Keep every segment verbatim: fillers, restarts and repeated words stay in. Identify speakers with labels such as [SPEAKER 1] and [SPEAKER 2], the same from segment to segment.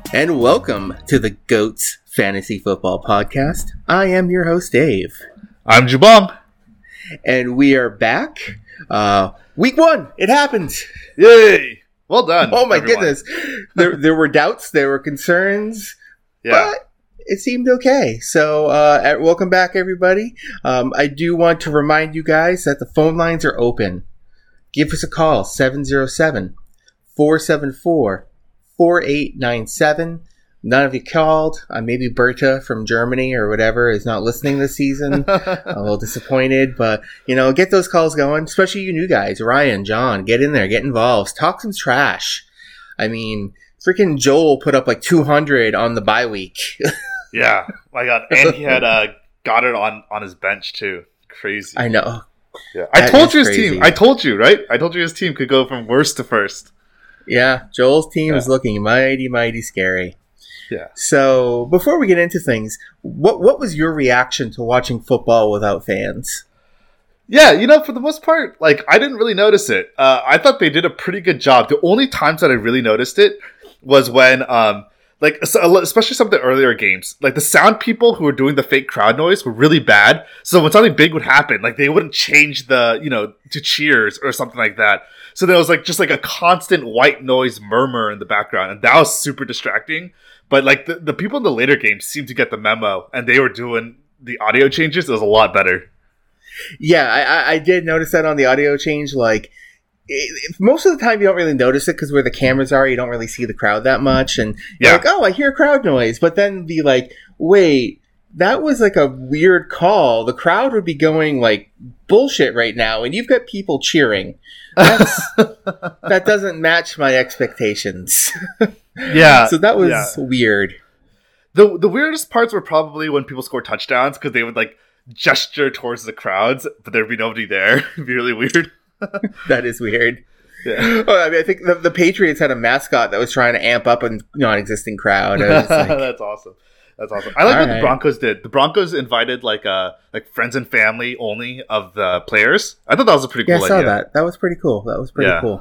[SPEAKER 1] And welcome to the GOATS Fantasy Football Podcast. I am your host, Dave.
[SPEAKER 2] I'm Jubong.
[SPEAKER 1] And we are back. Uh, week one, it happened.
[SPEAKER 2] Yay! Well done.
[SPEAKER 1] Oh my
[SPEAKER 2] everyone.
[SPEAKER 1] goodness. There, there were doubts, there were concerns,
[SPEAKER 2] Yeah.
[SPEAKER 1] but it seemed okay. So, uh, welcome back, everybody. Um, I do want to remind you guys that the phone lines are open. Give us a call, seven oh seven, four seven four, four eight nine seven. None of you called. Uh, maybe Berta from Germany or whatever is not listening this season. A little disappointed, but you know, get those calls going. Especially you new guys, Ryan, John, get in there, get involved, talk some trash. I mean, freaking Joel put up like two hundred on the bye week.
[SPEAKER 2] Yeah, my God, and he had uh, got it on on his bench too. Crazy.
[SPEAKER 1] I know.
[SPEAKER 2] Yeah, I
[SPEAKER 1] That
[SPEAKER 2] told
[SPEAKER 1] is
[SPEAKER 2] you his
[SPEAKER 1] crazy.
[SPEAKER 2] team. I told you, right? I told you his team could go from worst to first.
[SPEAKER 1] Yeah, Joel's team
[SPEAKER 2] Yeah.
[SPEAKER 1] is looking mighty, mighty scary.
[SPEAKER 2] Yeah.
[SPEAKER 1] So, before we get into things, what what was your reaction to watching football without fans?
[SPEAKER 2] Yeah, you know, for the most part, like, I didn't really notice it. Uh, I thought they did a pretty good job. The only times that I really noticed it was when, um, like, so- especially some of the earlier games, like, the sound people who were doing the fake crowd noise were really bad. So when something big would happen, like, they wouldn't change the, you know, to cheers or something like that. So there was, like, just, like, a constant white noise murmur in the background, and that was super distracting. But, like, the, the people in the later games seemed to get the memo, and they were doing the audio changes. It was a lot better.
[SPEAKER 1] Yeah, I, I- I did notice that on the audio change. Like, it, most of the time you don't really notice it because where the cameras are, you don't really see the crowd that much. And you're
[SPEAKER 2] Yeah.
[SPEAKER 1] like, oh, I hear crowd noise. But then be like, wait, that was like a weird call. The crowd would be going like bullshit right now, and you've got people cheering. That's, that doesn't match my expectations.
[SPEAKER 2] Yeah.
[SPEAKER 1] So that was
[SPEAKER 2] yeah.
[SPEAKER 1] weird.
[SPEAKER 2] The the weirdest parts were probably when people scored touchdowns because they would like gesture towards the crowds, but there'd be nobody there. It'd be really weird.
[SPEAKER 1] That is weird.
[SPEAKER 2] Yeah.
[SPEAKER 1] Oh, I mean, I think the, the Patriots had a mascot that was trying to amp up a non-existing crowd. I was just like,
[SPEAKER 2] That's awesome. That's awesome. I like
[SPEAKER 1] All
[SPEAKER 2] what
[SPEAKER 1] right.
[SPEAKER 2] the Broncos did. The Broncos invited like uh like friends and family only of the players. I thought that was a pretty
[SPEAKER 1] yeah,
[SPEAKER 2] cool
[SPEAKER 1] I saw
[SPEAKER 2] idea.
[SPEAKER 1] that. That was pretty cool. That was pretty
[SPEAKER 2] Yeah.
[SPEAKER 1] cool.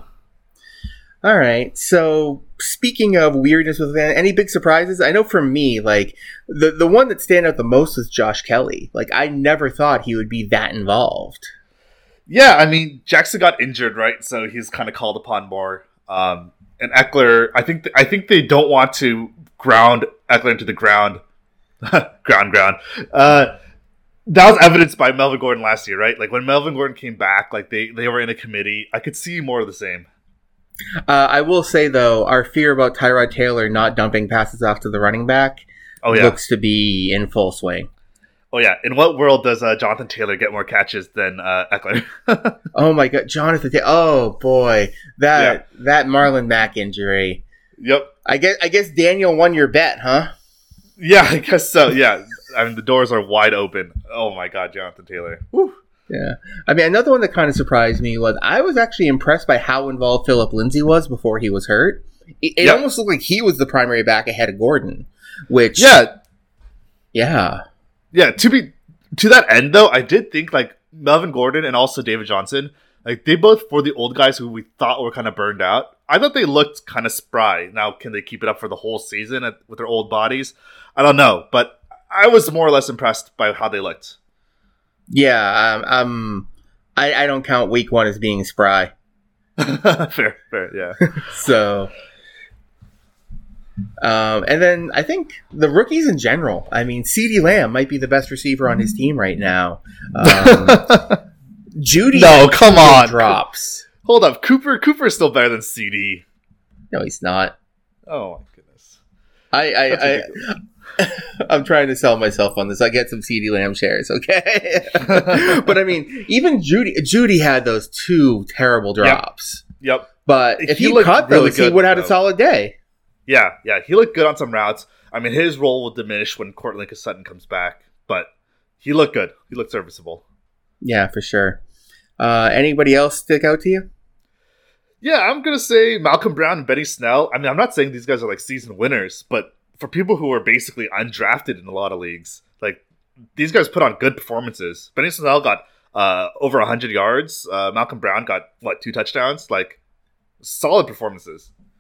[SPEAKER 1] All right. So speaking of weirdness with any big surprises, I know for me, like the the one that stand out the most was Josh Kelly. Like I never thought he would be that involved.
[SPEAKER 2] Yeah, I mean Jackson got injured, right? So he's kind of called upon more. Um, and Eckler, I think th- I think they don't want to ground Eckler into the ground, ground, ground. Uh, that was evidenced by Melvin Gordon last year, right? Like when Melvin Gordon came back, like they they were in a committee. I could see more of the same.
[SPEAKER 1] Uh, I will say though, our fear about Tyrod Taylor not dumping passes off to the running back
[SPEAKER 2] Oh yeah,
[SPEAKER 1] looks to be in full swing.
[SPEAKER 2] oh yeah. In what world does uh, Jonathan Taylor get more catches than uh, Eckler?
[SPEAKER 1] Oh my God, Jonathan! Ta- oh boy, that that Marlon Mack injury.
[SPEAKER 2] Yep.
[SPEAKER 1] I guess I guess Daniel won your bet, huh?
[SPEAKER 2] Yeah, I guess so. Yeah, I mean the doors are wide open. Oh my God, Jonathan Taylor. Woo.
[SPEAKER 1] Yeah. I mean, another one that kind of surprised me was I was actually impressed by how involved Philip Lindsay was before he was hurt. It, it
[SPEAKER 2] Yep.
[SPEAKER 1] almost looked like he was the primary back ahead of Gordon, which
[SPEAKER 2] Yeah,
[SPEAKER 1] yeah,
[SPEAKER 2] yeah. To be to that end though, I did think like Melvin Gordon and also David Johnson, like they both were the old guys who we thought were kind of burned out. I thought they looked kind of spry. Now, can they keep it up for the whole season at, with their old bodies? I don't know, but I was more or less impressed by how they looked.
[SPEAKER 1] yeah. Um, um I, I don't count week one as being spry.
[SPEAKER 2] fair, fair, yeah.
[SPEAKER 1] So, um, and then I think the rookies in general. I mean, CeeDee Lamb might be the best receiver on his team right now. Um, Judy,
[SPEAKER 2] No,
[SPEAKER 1] had
[SPEAKER 2] come
[SPEAKER 1] two good
[SPEAKER 2] on.
[SPEAKER 1] drops.
[SPEAKER 2] Hold up, Cooper. Cooper is still better than C D.
[SPEAKER 1] No, he's not.
[SPEAKER 2] Oh my goodness.
[SPEAKER 1] I, I,
[SPEAKER 2] That's
[SPEAKER 1] I
[SPEAKER 2] ridiculous.
[SPEAKER 1] I'm trying to sell myself on this. I get some CeeDee Lamb shares, okay? But I mean, even Judy, Judy had those two terrible drops.
[SPEAKER 2] Yep.
[SPEAKER 1] But if
[SPEAKER 2] He
[SPEAKER 1] he,
[SPEAKER 2] looked
[SPEAKER 1] caught
[SPEAKER 2] really
[SPEAKER 1] those, he
[SPEAKER 2] good,
[SPEAKER 1] would have had a
[SPEAKER 2] though.
[SPEAKER 1] solid day.
[SPEAKER 2] Yeah, yeah. He looked good on some routes. I mean, his role will diminish when Cortland Sutton comes back, but he looked good. He looked serviceable.
[SPEAKER 1] Yeah, for sure. Uh, anybody else stick out to you?
[SPEAKER 2] Yeah, I'm gonna say Malcolm Brown and Benny Snell. I mean, I'm not saying these guys are like season winners, but for people who are basically undrafted in a lot of leagues, like these guys put on good performances. Benny Snell got uh, over one hundred yards. Uh, Malcolm Brown got what two touchdowns? Like solid performances.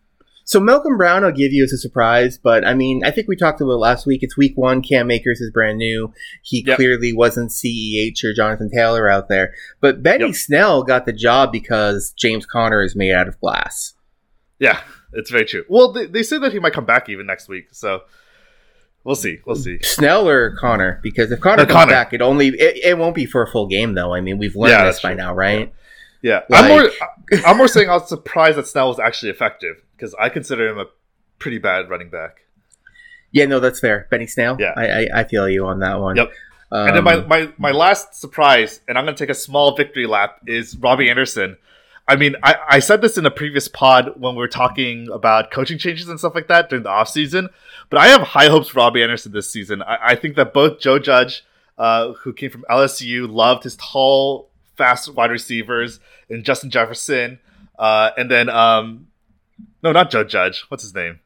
[SPEAKER 1] So Malcolm Brown, I'll give you as a surprise, but I mean, I think we talked about it last week. It's week one. Cam Akers is brand new. He yep. clearly wasn't C E H or Jonathan Taylor out there. But Benny yep. Snell got the job because James Conner is made out of glass.
[SPEAKER 2] Yeah, it's very true. Well, they, they say that he might come back even next week, so we'll see. We'll see.
[SPEAKER 1] Snell or Conner? Because if Conner
[SPEAKER 2] no,
[SPEAKER 1] comes
[SPEAKER 2] Conner.
[SPEAKER 1] back, it only it, it won't be for a full game, though. I mean, we've learned
[SPEAKER 2] yeah,
[SPEAKER 1] this by
[SPEAKER 2] true.
[SPEAKER 1] now, right?
[SPEAKER 2] Yeah, yeah.
[SPEAKER 1] Like,
[SPEAKER 2] I'm more. I'm more saying I was surprised that Snell was actually effective because I consider him a pretty bad running back.
[SPEAKER 1] Yeah, no, that's fair. Benny Snell.
[SPEAKER 2] Yeah,
[SPEAKER 1] I I, I feel you on that one.
[SPEAKER 2] Yep. Um, and then my, my my last surprise, and I'm going to take a small victory lap, is Robbie Anderson. I mean, I, I said this in a previous pod when we were talking about coaching changes and stuff like that during the offseason, but I have high hopes for Robbie Anderson this season. I, I think that both Joe Judge, uh, who came from L S U, loved his tall, fast wide receivers, and Justin Jefferson, uh, and then, um, no, not Joe Judge. What's his name?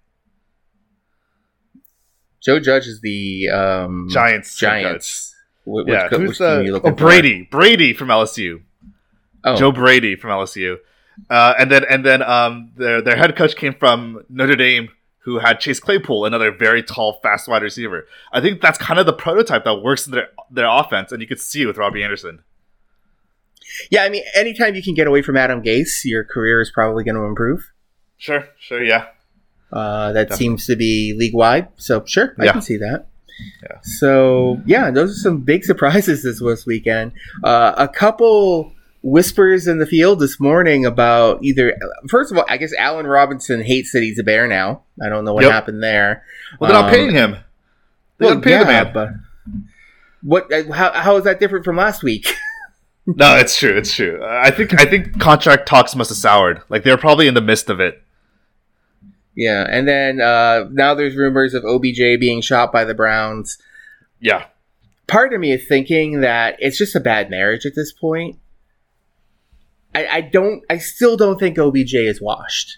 [SPEAKER 1] Joe Judge is the um,
[SPEAKER 2] Giants.
[SPEAKER 1] Giants.
[SPEAKER 2] Which, yeah, which who's the, oh, Brady. For? Brady from L S U. Oh. Joe Brady from L S U, uh, and then and then um, their their head coach came from Notre Dame, who had Chase Claypool, another very tall, fast wide receiver. I think that's kind of the prototype that works in their their offense, and you could see it with Robbie Anderson.
[SPEAKER 1] Yeah, I mean, anytime you can get away from Adam Gase, your career is probably going to improve.
[SPEAKER 2] Sure, sure, yeah.
[SPEAKER 1] Uh, that Definitely. seems to be league wide, so sure, I
[SPEAKER 2] yeah.
[SPEAKER 1] can see that.
[SPEAKER 2] Yeah.
[SPEAKER 1] So yeah, those are some big surprises this this weekend. Uh, a couple whispers in the field this morning about either, first of all, I guess Allen Robinson hates that he's a Bear now. I don't know what yep. happened there.
[SPEAKER 2] Well, they're um, not paying him. They
[SPEAKER 1] well,
[SPEAKER 2] don't pay
[SPEAKER 1] yeah,
[SPEAKER 2] the man.
[SPEAKER 1] But what? How, how is that different from last week?
[SPEAKER 2] No, it's true. It's true. I think I think contract talks must have soured. Like they're probably in the midst of it.
[SPEAKER 1] Yeah, and then uh, now there's rumors of O B J being shot by the Browns.
[SPEAKER 2] Yeah.
[SPEAKER 1] Part of me is thinking that it's just a bad marriage at this point. I, I don't. I still don't think O B J is washed.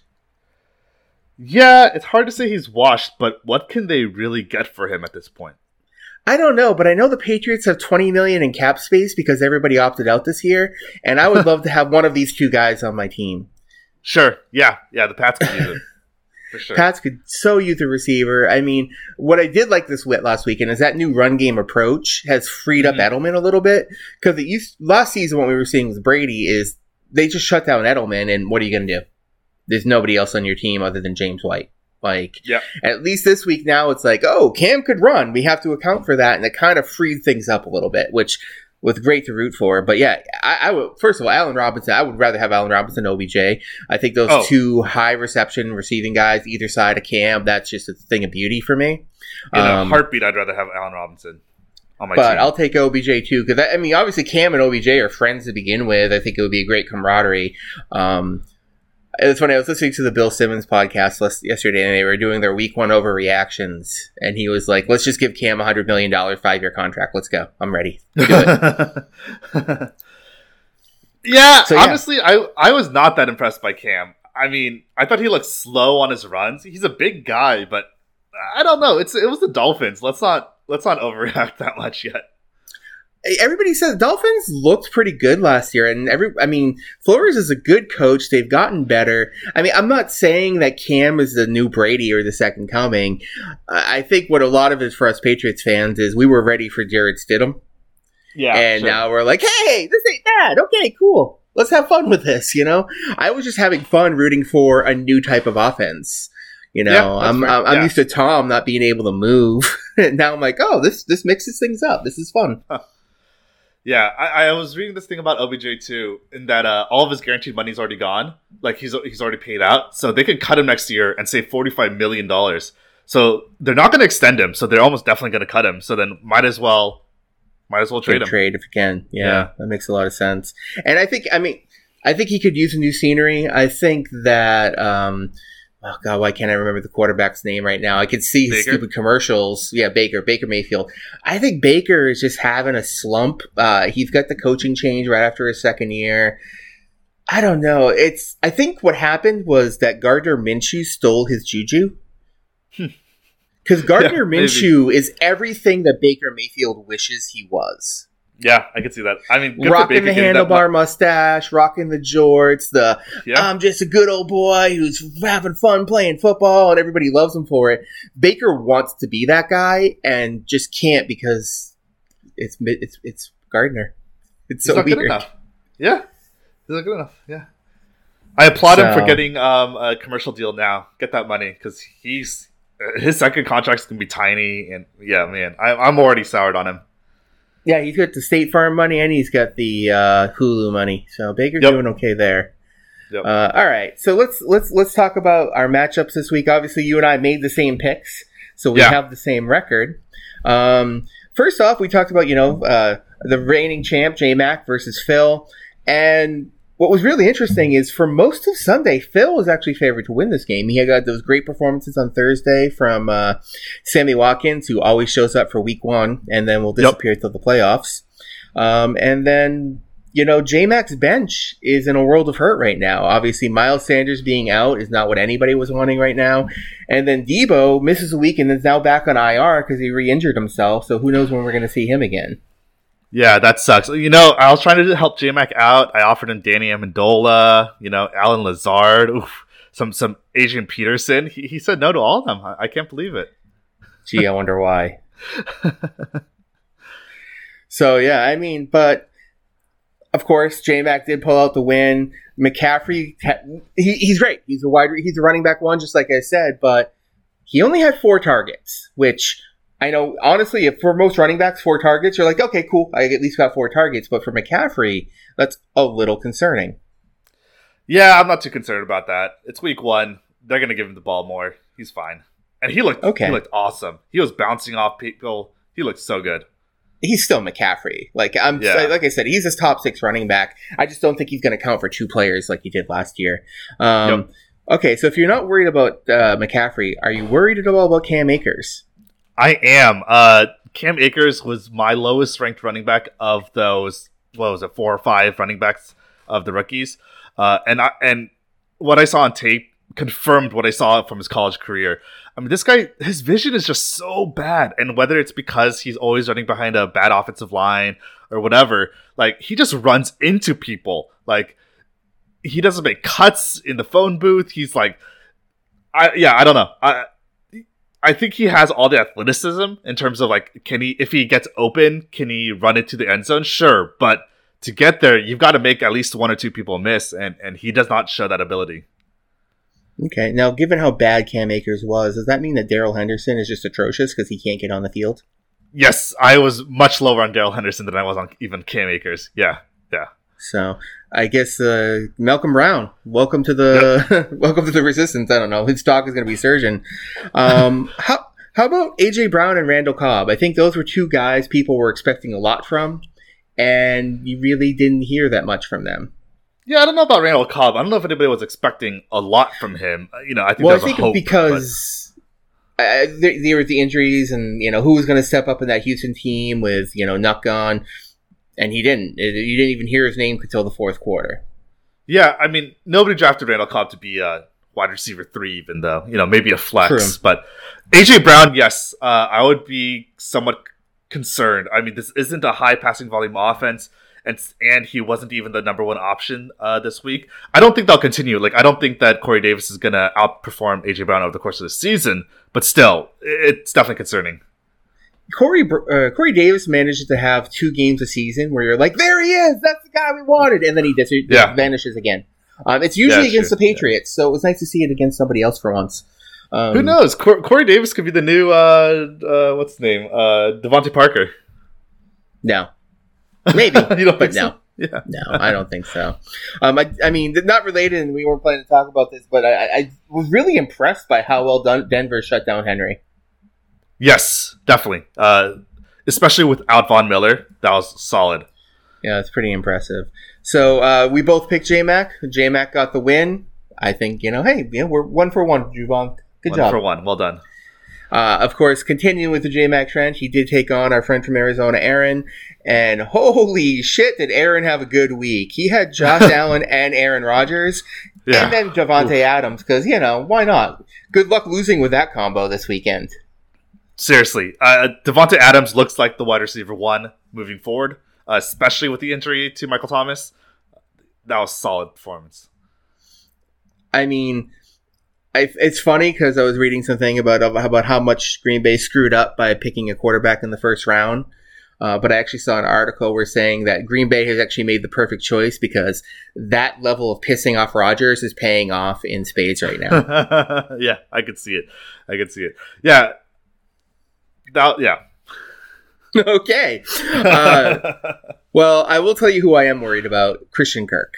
[SPEAKER 2] Yeah, it's hard to say he's washed, but what can they really get for him at this point?
[SPEAKER 1] I don't know, but I know the Patriots have twenty million dollars in cap space because everybody opted out this year, and I would love to have one of these two guys on my team.
[SPEAKER 2] Sure. Yeah. Yeah. The Pats could use it. For sure.
[SPEAKER 1] Pats could so use a receiver. I mean, what I did like this wit last weekend is that new run game approach has freed up mm-hmm. Edelman a little bit because it used last season what we were seeing with Brady is they just shut down Edelman, and what are you going to do? There's nobody else on your team other than James White. Like,
[SPEAKER 2] yeah.
[SPEAKER 1] At least this week now it's like, oh, Cam could run. We have to account for that, and it kind of freed things up a little bit, which was great to root for. But yeah, I, I would first of all, Allen Robinson. I would rather have Allen Robinson than O B J. I think those
[SPEAKER 2] oh. two
[SPEAKER 1] high reception receiving guys either side of Cam, that's just a thing of beauty for me.
[SPEAKER 2] In um, a heartbeat, I'd rather have Allen Robinson. On my
[SPEAKER 1] but
[SPEAKER 2] team.
[SPEAKER 1] I'll take O B J too because I mean, obviously Cam and O B J are friends to begin with. I think it would be a great camaraderie. Um, it's funny. I was listening to the Bill Simmons podcast yesterday, and they were doing their week one overreactions, and he was like, "Let's just give Cam a hundred million dollar five year contract. Let's go. I'm ready. Do it."
[SPEAKER 2] yeah, so, yeah, honestly, I I was not that impressed by Cam. I mean, I thought he looked slow on his runs. He's a big guy, but I don't know. It's it was the Dolphins. Let's not let's not overreact that much yet.
[SPEAKER 1] Everybody says Dolphins looked pretty good last year, and every I mean, Flores is a good coach. They've gotten better. I mean, I'm not saying that Cam is the new Brady or the second coming. I think what a lot of it for us Patriots fans is we were ready for Jarrett Stidham.
[SPEAKER 2] Yeah.
[SPEAKER 1] And
[SPEAKER 2] sure.
[SPEAKER 1] now we're like, hey, this ain't bad. Okay, cool. Let's have fun with this, you know? I was just having fun rooting for a new type of offense. You know, yeah, I'm I'm, I'm yeah. used to Tom not being able to move. And now I'm like, oh, this this mixes things up. This is fun.
[SPEAKER 2] Huh. Yeah, I, I was reading this thing about O B J too, in that uh, all of his guaranteed money is already gone. Like he's he's already paid out, so they could cut him next year and save forty-five million dollars. So they're not going to extend him, so they're almost definitely going to cut him. So then might as well, might as well trade him.
[SPEAKER 1] Trade if you can. Yeah, yeah, that makes a lot of sense. And I think, I mean, I think he could use a new scenery. I think that. Um, Oh, God, why can't I remember the quarterback's name right now? I could see his
[SPEAKER 2] Baker?
[SPEAKER 1] stupid commercials. Yeah, Baker, Baker Mayfield. I think Baker is just having a slump. Uh, he's got the coaching change right after his second year. I don't know. It's. I think what happened was that Gardner Minshew stole his juju. Because Gardner
[SPEAKER 2] yeah,
[SPEAKER 1] Minshew is everything that Baker Mayfield wishes he was.
[SPEAKER 2] Yeah, I can see that. I mean, good
[SPEAKER 1] rocking
[SPEAKER 2] for
[SPEAKER 1] the
[SPEAKER 2] Baker
[SPEAKER 1] handlebar mustache, rocking the jorts, the
[SPEAKER 2] Yeah.
[SPEAKER 1] I'm just a good old boy who's having fun playing football, and everybody loves him for it. Baker wants to be that guy and just can't because it's it's it's Gardner. It's so
[SPEAKER 2] He's not
[SPEAKER 1] weird.
[SPEAKER 2] good enough. Yeah, he's not good enough. Yeah, I applaud him
[SPEAKER 1] So-
[SPEAKER 2] for getting um, a commercial deal now. Get that money because he's his second contract's gonna be tiny, and yeah, man, I, I'm already soured on him.
[SPEAKER 1] Yeah, he's got the State Farm money and he's got the uh, Hulu money. So Baker's
[SPEAKER 2] Yep.
[SPEAKER 1] doing okay there.
[SPEAKER 2] Yep.
[SPEAKER 1] Uh, all right, so let's let's let's talk about our matchups this week. Obviously, you and I made the same picks, so we
[SPEAKER 2] Yeah.
[SPEAKER 1] have the same record. Um, first off, we talked about you know uh, the reigning champ J Mac versus Phil, and what was really interesting is for most of Sunday, Phil was actually favored to win this game. He had got those great performances on Thursday from uh, Sammy Watkins, who always shows up for week one and then will disappear till the playoffs. Um, and then, you know, J-Mac's bench is in a world of hurt right now. Obviously, Miles Sanders being out is not what anybody was wanting right now. And then Debo misses a week and is now back on I R because he re-injured himself. So who knows when we're going to see him again.
[SPEAKER 2] Yeah, that sucks. You know, I was trying to help J-Mac out. I offered him Danny Amendola, you know, Alan Lazard, oof, some some Adrian Peterson. He, he said no to all of them. I, I can't believe it.
[SPEAKER 1] Gee, I wonder why. So, yeah, I mean, but of course, J-Mac did pull out the win. McCaffrey, he, he's great. He's a wide, he's a running back one, just like I said, but he only had four targets, which I know, honestly, if for most running backs, four targets, you're like, okay, cool, I at least got four targets. But for McCaffrey, that's a little concerning.
[SPEAKER 2] Yeah, I'm not too concerned about that. It's week one. They're going to give him the ball more. He's fine. And he looked
[SPEAKER 1] Okay.
[SPEAKER 2] he looked awesome. He was bouncing off people. He looked so good.
[SPEAKER 1] He's still McCaffrey. Like I'm,
[SPEAKER 2] Yeah.
[SPEAKER 1] like I said, he's his top six running back. I just don't think he's going to count for two players like he did last year. Um,
[SPEAKER 2] Yep.
[SPEAKER 1] Okay, so if you're not worried about uh, McCaffrey, are you worried at all about Cam Akers?
[SPEAKER 2] I am. Uh, Cam Akers was my lowest ranked running back of those, what was it, four or five running backs of the rookies. Uh, and I, and what I saw on tape confirmed what I saw from his college career. I mean, this guy, his vision is just so bad. And whether it's because he's always running behind a bad offensive line or whatever, like, he just runs into people. Like, he doesn't make cuts in the phone booth. He's like, I yeah, I don't know. I I think he has all the athleticism in terms of, like, can he, if he gets open, can he run into the end zone? Sure, but to get there, you've got to make at least one or two people miss, and, and he does not show that ability.
[SPEAKER 1] Okay, now given how bad Cam Akers was, does that mean that Darrell Henderson is just atrocious because he can't get on the field?
[SPEAKER 2] Yes, I was much lower on Darrell Henderson than I was on even Cam Akers. Yeah, yeah.
[SPEAKER 1] So I guess uh, Malcolm Brown, welcome to the yep. welcome to the resistance. I don't know, his stock is going to be surging. Um, how how about A J Brown and Randall Cobb? I think those were two guys people were expecting a lot from, and you really didn't hear that much from them.
[SPEAKER 2] Yeah, I don't know about Randall Cobb. I don't know if anybody was expecting a lot from him. You know, I think
[SPEAKER 1] well, I
[SPEAKER 2] there was
[SPEAKER 1] think
[SPEAKER 2] a hope,
[SPEAKER 1] because but... uh, there, there were the injuries, and you know who was going to step up in that Houston team with you know Nuck gone. And he didn't. You didn't even hear his name until the fourth quarter.
[SPEAKER 2] Yeah, I mean, nobody drafted Randall Cobb to be a wide receiver three, even though, you know, maybe a flex.
[SPEAKER 1] True.
[SPEAKER 2] But A J Brown, yes, uh, I would be somewhat concerned. I mean, this isn't a high passing volume offense, and and he wasn't even the number one option uh, this week. I don't think they'll continue. Like, I don't think that Corey Davis is going to outperform A J Brown over the course of the season, but still, it's definitely concerning.
[SPEAKER 1] Corey uh, Corey Davis manages to have two games a season where you're like, there he is, that's the guy we wanted, and then he dis-
[SPEAKER 2] yeah.
[SPEAKER 1] vanishes again. Um, it's usually
[SPEAKER 2] yeah,
[SPEAKER 1] against
[SPEAKER 2] true.
[SPEAKER 1] the Patriots, yeah. So it was nice to see it against somebody else for once. Um,
[SPEAKER 2] Who knows? Cor- Corey Davis could be the new, uh, uh, what's his name? Uh, Devontae Parker.
[SPEAKER 1] No. Maybe,
[SPEAKER 2] you don't
[SPEAKER 1] but
[SPEAKER 2] think
[SPEAKER 1] no.
[SPEAKER 2] So? Yeah.
[SPEAKER 1] No, I don't think so. Um, I, I mean, not related, and we weren't planning to talk about this, but I, I was really impressed by how well done Denver shut down Henry.
[SPEAKER 2] Yes, definitely. Uh, especially without Von Miller, that was solid.
[SPEAKER 1] Yeah, it's pretty impressive. So uh, we both picked J-Mac. J-Mac got the win. I think, you know, hey, yeah, we're one for one, Juvon. Good
[SPEAKER 2] one
[SPEAKER 1] job.
[SPEAKER 2] for one. Well done.
[SPEAKER 1] Uh, of course, continuing with the J-Mac trend, he did take on our friend from Arizona, Aaron. And holy shit, did Aaron have a good week. He had Josh Allen and Aaron Rodgers. Yeah. And then Javonte Adams, because, you know, why not? Good luck losing with that combo this weekend.
[SPEAKER 2] Seriously, uh, Devontae Adams looks like the wide receiver one moving forward. uh, especially with the injury to Michael Thomas. That was a solid performance.
[SPEAKER 1] I mean, I, it's funny because I was reading something about about how much Green Bay screwed up by picking a quarterback in the first round. Uh, but I actually saw an article where saying that Green Bay has actually made the perfect choice because that level of pissing off Rodgers is paying off in spades right now.
[SPEAKER 2] Yeah, I could see it. I could see it. Yeah. That, yeah.
[SPEAKER 1] Okay. Uh, well, I will tell you who I am worried about, Christian Kirk.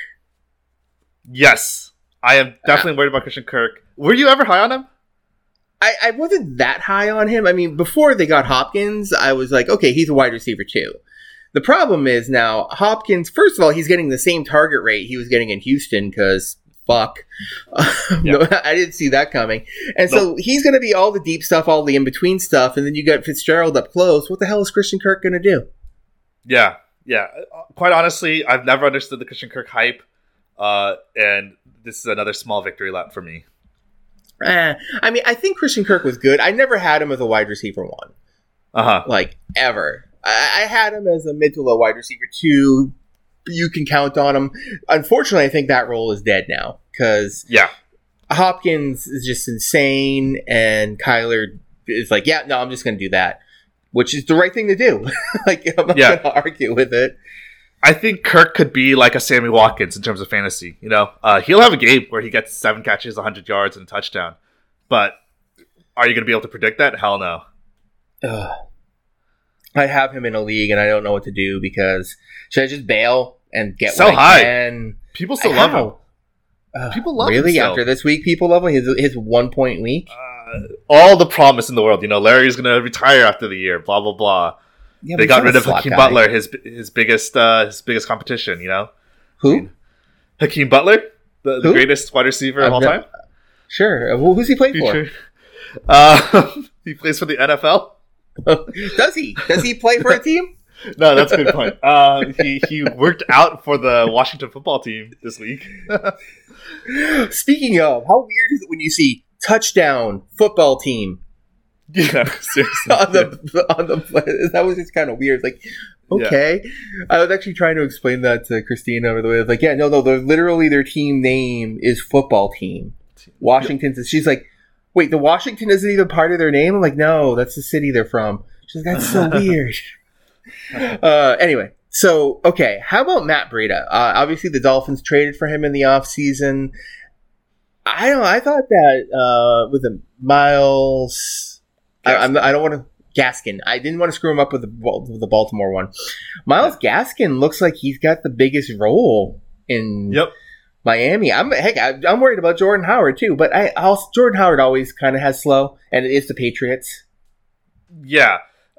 [SPEAKER 2] Yes. I am definitely worried about Christian Kirk. Were you ever high on him?
[SPEAKER 1] I, I wasn't that high on him. I mean, before they got Hopkins, I was like, okay, he's a wide receiver too. The problem is now Hopkins, first of all, he's getting the same target rate he was getting in Houston because fuck. Yeah. No, I didn't see that coming. And nope. So he's going to be all the deep stuff, all the in-between stuff, and then you got Fitzgerald up close. What the hell is Christian Kirk going to do?
[SPEAKER 2] Yeah, yeah. Quite honestly, I've never understood the Christian Kirk hype, uh, and this is another small victory lap for me.
[SPEAKER 1] Eh, I mean, I think Christian Kirk was good. I never had him as a wide receiver one.
[SPEAKER 2] Uh-huh.
[SPEAKER 1] Like, ever. I, I had him as a mid to low wide receiver two. You can count on him. Unfortunately, I think that role is dead now. Because
[SPEAKER 2] yeah.
[SPEAKER 1] Hopkins is just insane, and Kyler is like, yeah, no, I'm just going to do that. Which is the right thing to do. Like, I'm not yeah. going to argue with it.
[SPEAKER 2] I think Kirk could be like a Sammy Watkins in terms of fantasy. You know, uh, he'll have a game where he gets seven catches, one hundred yards, and a touchdown. But are you going to be able to predict that? Hell no.
[SPEAKER 1] Uh, I have him in a league, and I don't know what to do because should I just bail and get
[SPEAKER 2] so
[SPEAKER 1] what
[SPEAKER 2] high?
[SPEAKER 1] I can?
[SPEAKER 2] People still love him.
[SPEAKER 1] Uh,
[SPEAKER 2] people love
[SPEAKER 1] really?
[SPEAKER 2] him. Really?
[SPEAKER 1] After this week, people love him. His his one point week.
[SPEAKER 2] Uh, all the promise in the world. You know, Larry's going to retire after the year. Blah blah blah. Yeah, they got rid of Hakeem guy. Butler, his his biggest uh, his biggest competition. You know,
[SPEAKER 1] who?
[SPEAKER 2] I mean, Hakeem Butler, the, the greatest wide receiver of all
[SPEAKER 1] no,
[SPEAKER 2] time.
[SPEAKER 1] Sure. Well, who's he playing for?
[SPEAKER 2] Uh, he plays for the N F L.
[SPEAKER 1] Does he? Does he play for a team?
[SPEAKER 2] No, that's a good point. Uh, he he worked out for the Washington football team this week.
[SPEAKER 1] Speaking of, how weird is it when you see touchdown football team?
[SPEAKER 2] Yeah, seriously.
[SPEAKER 1] on the, on the, that was just kind of weird. Like, okay. Yeah. I was actually trying to explain that to Christina over the way. I was like, yeah, no, no, they're literally their team name is football team. Washington's. Yeah. She's like, wait, the Washington isn't even part of their name? I'm like, no, that's the city they're from. She's like, that's so weird. Uh, anyway, so, okay, how about Matt Breida? Uh, obviously, the Dolphins traded for him in the offseason. I don't know. I thought that uh, with the Miles... I, I'm, I don't want to Gaskin. I didn't want to screw him up with the, with the Baltimore one. Miles Gaskin looks like he's got the biggest role in
[SPEAKER 2] yep.
[SPEAKER 1] Miami. I'm heck. I, I'm worried about Jordan Howard too, but I also, Jordan Howard always kind of has slow, and it is the Patriots.
[SPEAKER 2] Yeah,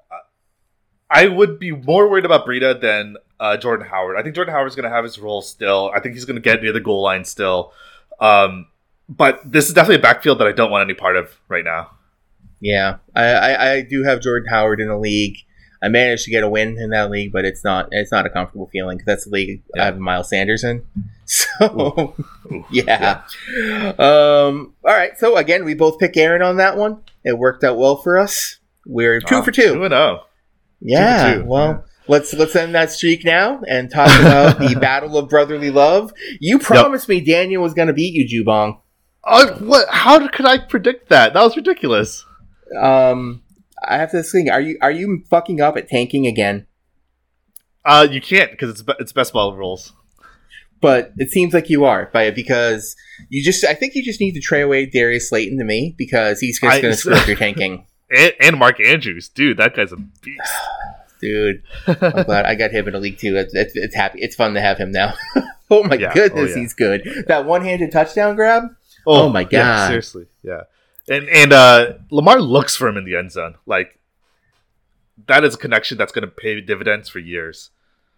[SPEAKER 2] I would be more worried about Breida than uh, Jordan Howard. I think Jordan Howard's going to have his role still. I think he's going to get near the goal line still. Um, but this is definitely a backfield that I don't want any part of right now.
[SPEAKER 1] Yeah, I, I, I do have Jordan Howard in the league. I managed to get a win in that league, but it's not it's not a comfortable feeling because that's the league yeah. I have Miles Sanders in. So, Ooh. Ooh. yeah. yeah. Um. All right. So again, we both pick Aaron on that one. It worked out well for us. We're two oh, for two.
[SPEAKER 2] Two and oh.
[SPEAKER 1] Yeah. Two two. Well, yeah. let's let's end that streak now and talk about the Battle of Brotherly Love. You promised yep. me Daniel was going to beat you, Jubong.
[SPEAKER 2] Oh, what? How could I predict that? That was ridiculous.
[SPEAKER 1] Um, I have to think. Are you are you fucking up at tanking again?
[SPEAKER 2] Uh, you can't because it's it's best ball rules.
[SPEAKER 1] But it seems like you are, by because you just. I think you just need to trade away Darius Slayton to me because he's just going to screw up your tanking.
[SPEAKER 2] And, and Mark Andrews, dude, that guy's a beast.
[SPEAKER 1] Dude, I'm glad I got him in a league too. It's, it's, it's happy. It's fun to have him now. Oh my yeah. goodness, oh, yeah. he's good. That one-handed touchdown grab. Oh, oh my god!
[SPEAKER 2] Yeah, seriously, yeah. And and uh, Lamar looks for him in the end zone. Like, that is a connection that's going to pay dividends for years.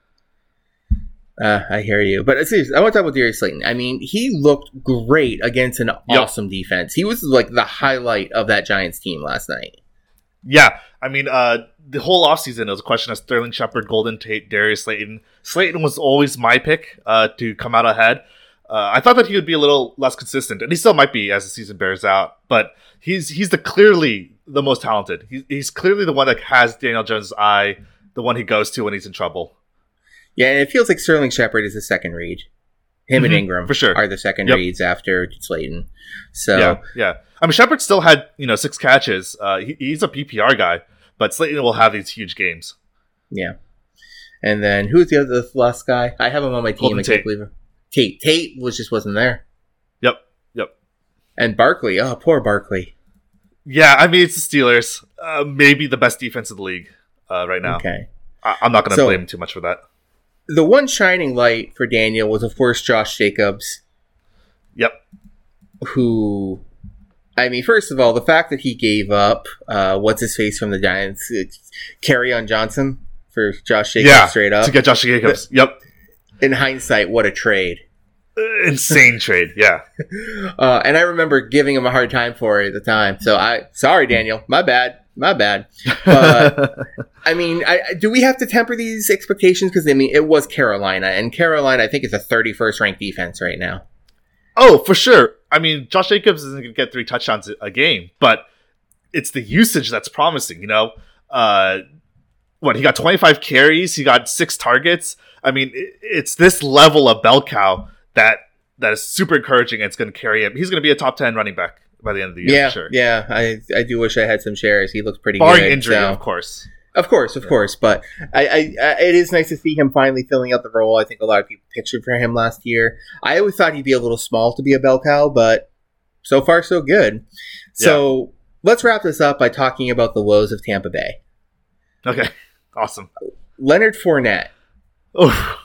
[SPEAKER 1] Uh, I hear you. But seriously, I want to talk about Darius Slayton. I mean, he looked great against an yep. awesome defense. He was like the highlight of that Giants team last night.
[SPEAKER 2] Yeah. I mean, uh, the whole offseason, it was a question of Sterling Shepard, Golden Tate, Darius Slayton. Slayton was always my pick uh, to come out ahead. Uh, I thought that he would be a little less consistent, and he still might be as the season bears out. But he's he's the clearly the most talented. He's, he's clearly the one that has Daniel Jones' eye, the one he goes to when he's in trouble.
[SPEAKER 1] Yeah, and it feels like Sterling Shepard is the second read. Him mm-hmm, and Ingram
[SPEAKER 2] for sure.
[SPEAKER 1] are the second
[SPEAKER 2] yep.
[SPEAKER 1] reads after Slayton. So
[SPEAKER 2] yeah, yeah. I mean, Shepard still had you know six catches. Uh, he, he's a P P R guy, but Slayton will have these huge games.
[SPEAKER 1] Yeah. And then who's the other the last guy? I have him on my team.
[SPEAKER 2] Golden
[SPEAKER 1] I can't
[SPEAKER 2] Tate.
[SPEAKER 1] believe it. Tate. Tate was just wasn't there.
[SPEAKER 2] Yep. Yep.
[SPEAKER 1] And Barkley. Oh, poor Barkley.
[SPEAKER 2] Yeah, I mean, it's the Steelers. Uh, maybe the best defense in the league uh, right now.
[SPEAKER 1] Okay.
[SPEAKER 2] I- I'm not going to
[SPEAKER 1] so,
[SPEAKER 2] blame him too much for that.
[SPEAKER 1] The one shining light for Daniel was, of course, Josh Jacobs.
[SPEAKER 2] Yep.
[SPEAKER 1] Who, I mean, first of all, the fact that he gave up, uh, what's his face from the Giants, Carry on Johnson for Josh Jacobs
[SPEAKER 2] yeah,
[SPEAKER 1] straight up.
[SPEAKER 2] to get Josh Jacobs. Yep.
[SPEAKER 1] In hindsight, what a trade.
[SPEAKER 2] Insane trade, yeah.
[SPEAKER 1] Uh, and I remember giving him a hard time for it at the time. So I, sorry, Daniel, my bad, my bad. But I mean, I, do we have to temper these expectations? Because I mean, it was Carolina, and Carolina, I think, is a thirty-first ranked defense right now.
[SPEAKER 2] Oh, for sure. I mean, Josh Jacobs isn't going to get three touchdowns a game, but it's the usage that's promising. You know, uh, what he got twenty-five carries, he got six targets. I mean, it, it's this level of bell cow that that is super encouraging, and it's going to carry him. He's going to be a top ten running back by the end of the year.
[SPEAKER 1] Yeah,
[SPEAKER 2] for sure.
[SPEAKER 1] yeah. I I do wish I had some shares. He looks pretty
[SPEAKER 2] Barring
[SPEAKER 1] good.
[SPEAKER 2] injury,
[SPEAKER 1] so.
[SPEAKER 2] of course.
[SPEAKER 1] Of course, of yeah. course. But I, I, I, it is nice to see him finally filling out the role. I think a lot of people pictured for him last year. I always thought he'd be a little small to be a bell cow, but so far so good. So yeah. let's wrap this up by talking about the woes of Tampa Bay.
[SPEAKER 2] Okay, awesome.
[SPEAKER 1] Leonard Fournette.
[SPEAKER 2] Oh,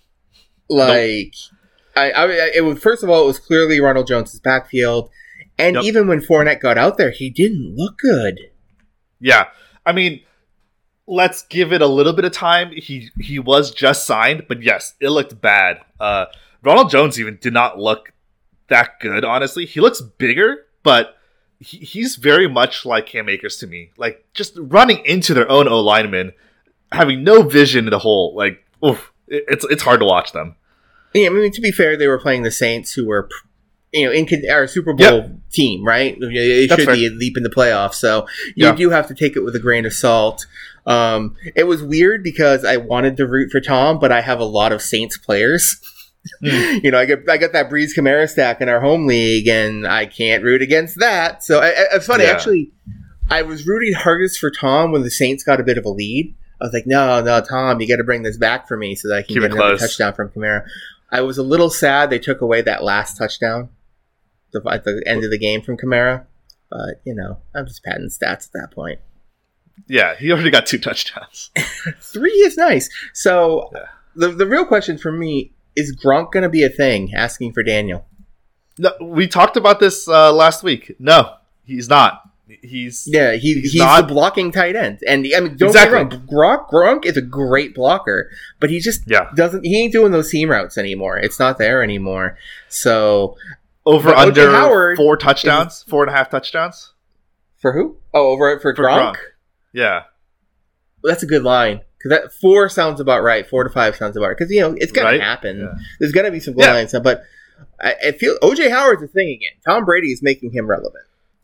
[SPEAKER 1] like, nope. I, I, it was first of all, it was clearly Ronald Jones's backfield, and yep. even when Fournette got out there, he didn't look good.
[SPEAKER 2] Yeah, I mean, let's give it a little bit of time. He he was just signed, but yes, it looked bad. Uh, Ronald Jones even did not look that good, honestly. He looks bigger, but he, he's very much like Cam Akers to me. Like, just running into their own O-lineman, having no vision in the hole. Like, oof, it, it's it's hard to watch them.
[SPEAKER 1] Yeah, I mean, to be fair, they were playing the Saints, who were, you know, in our Super Bowl yep. team, right? It should be a leap in the playoffs, so you yeah. do have to take it with a grain of salt. Um, it was weird because I wanted to root for Tom, but I have a lot of Saints players. Mm. You know, I get I got that Breeze Kamara stack in our home league, and I can't root against that. So I, I, it's funny, yeah. actually. I was rooting hardest for Tom when the Saints got a bit of a lead. I was like, no, no, Tom, you got to bring this back for me so that I can
[SPEAKER 2] Keep
[SPEAKER 1] get another touchdown from Kamara. I was a little sad they took away that last touchdown at the end of the game from Kamara. But, you know, I'm just padding stats at that point.
[SPEAKER 2] Yeah, he already got two touchdowns.
[SPEAKER 1] Three is nice. So
[SPEAKER 2] yeah.
[SPEAKER 1] the the real question for me, is Gronk going to be a thing, asking for Daniel?
[SPEAKER 2] No, we talked about this uh, last week. No, he's not. He's
[SPEAKER 1] yeah, he, he's, he's the blocking tight end, and I mean, don't
[SPEAKER 2] exactly.
[SPEAKER 1] get me wrong, Gronk, Gronk is a great blocker, but he just
[SPEAKER 2] yeah.
[SPEAKER 1] doesn't. He ain't doing those seam routes anymore. It's not there anymore. So
[SPEAKER 2] over under Howard four touchdowns, is, four and a half touchdowns
[SPEAKER 1] for who? Oh, over for, for Gronk? Gronk.
[SPEAKER 2] Yeah,
[SPEAKER 1] well, that's a good line because that four sounds about right. Four to five sounds about right because you know it's gonna
[SPEAKER 2] right?
[SPEAKER 1] happen.
[SPEAKER 2] Yeah.
[SPEAKER 1] There's gonna be some goal yeah. lines, but I, I feel O J Howard's a thing again. Tom Brady is making him relevant.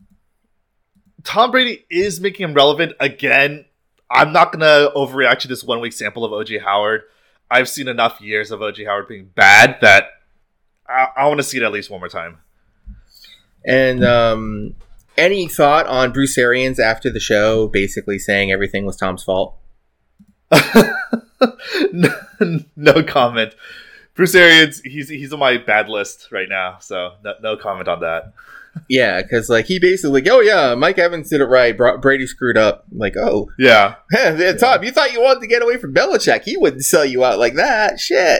[SPEAKER 2] Tom Brady is making him relevant again. I'm not going to overreact to this one week sample of O J Howard. I've seen enough years of O J Howard being bad that I, I want to see it at least one more time.
[SPEAKER 1] And um, any thought on Bruce Arians after the show basically saying everything was Tom's fault?
[SPEAKER 2] no, no comment. Bruce Arians, he's he's on my bad list right now, so no, no comment on that.
[SPEAKER 1] Yeah, because like he basically like, oh yeah, Mike Evans did it right. Brady screwed up. I'm like, oh
[SPEAKER 2] yeah,
[SPEAKER 1] yeah, Tom, you thought you wanted to get away from Belichick? He wouldn't sell you out like that. Shit.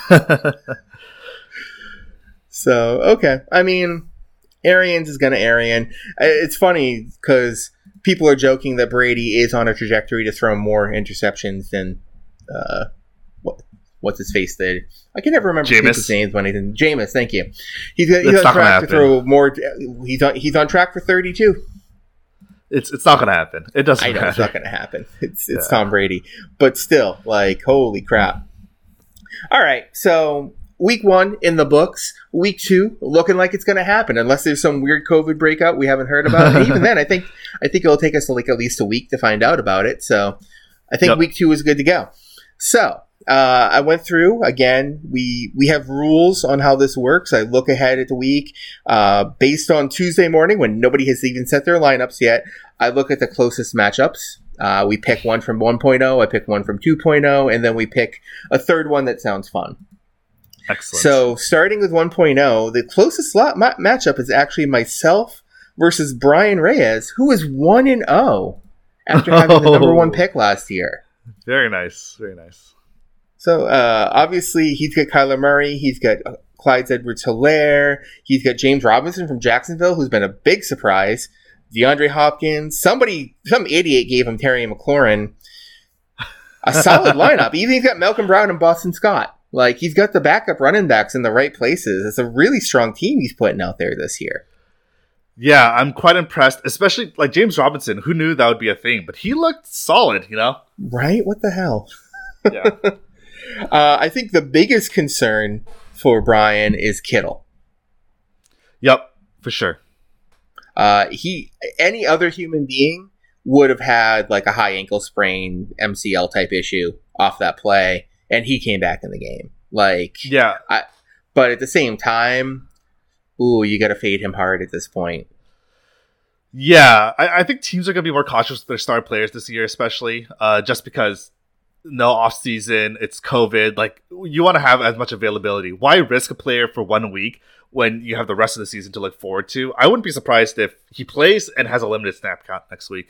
[SPEAKER 1] So okay, I mean, Arians is gonna Arian. It's funny because people are joking that Brady is on a trajectory to throw more interceptions than uh, what what's his face did. I can never remember people's names when he did. Jameis, thank you. He's, he's on track to throw more. He's on. He's on track for thirty-two.
[SPEAKER 2] It's it's not going to happen. It doesn't.
[SPEAKER 1] I know
[SPEAKER 2] matter.
[SPEAKER 1] It's not going to happen. It's it's
[SPEAKER 2] yeah.
[SPEAKER 1] Tom Brady, but still, like, holy crap! All right, so week one in the books. Week two looking like it's going to happen, unless there's some weird COVID breakout we haven't heard about. And even then, I think I think it'll take us like at least a week to find out about it. So I think yep. week two is good to go. So Uh, I went through again. We we have rules on how this works. I look ahead at the week uh, based on Tuesday morning when nobody has even set their lineups yet. I look at the closest matchups. Uh, we pick one from one point oh. I pick one from two point oh, and then we pick a third one that sounds fun.
[SPEAKER 2] Excellent.
[SPEAKER 1] So starting with one point oh, the closest slot ma- matchup is actually myself versus Brian Reyes, who is one and oh after having the number one pick last year.
[SPEAKER 2] Very nice. Very nice.
[SPEAKER 1] So, uh, obviously, he's got Kyler Murray. He's got uh, Clyde Edwards-Helaire. He's got James Robinson from Jacksonville, who's been a big surprise. DeAndre Hopkins. Somebody, some idiot gave him Terry McLaurin. A solid lineup. Even he's got Malcolm Brown and Boston Scott. Like, he's got the backup running backs in the right places. It's a really strong team he's putting out there this year.
[SPEAKER 2] Yeah, I'm quite impressed, especially, like, James Robinson. Who knew that would be a thing? But he looked solid, you know?
[SPEAKER 1] Right? What the hell?
[SPEAKER 2] Yeah.
[SPEAKER 1] Uh, I think the biggest concern for Brian is Kittle.
[SPEAKER 2] Yep, for sure.
[SPEAKER 1] Uh, he, any other human being would have had like a high ankle sprain, M C L type issue off that play, and he came back in the game. Like,
[SPEAKER 2] yeah.
[SPEAKER 1] I, but at the same time, ooh, you got to fade him hard at this point.
[SPEAKER 2] Yeah, I, I think teams are going to be more cautious with their star players this year, especially uh, just because. No off season, it's COVID. Like, you want to have as much availability. Why risk a player for one week when you have the rest of the season to look forward to? I wouldn't be surprised if he plays and has a limited snap count next week.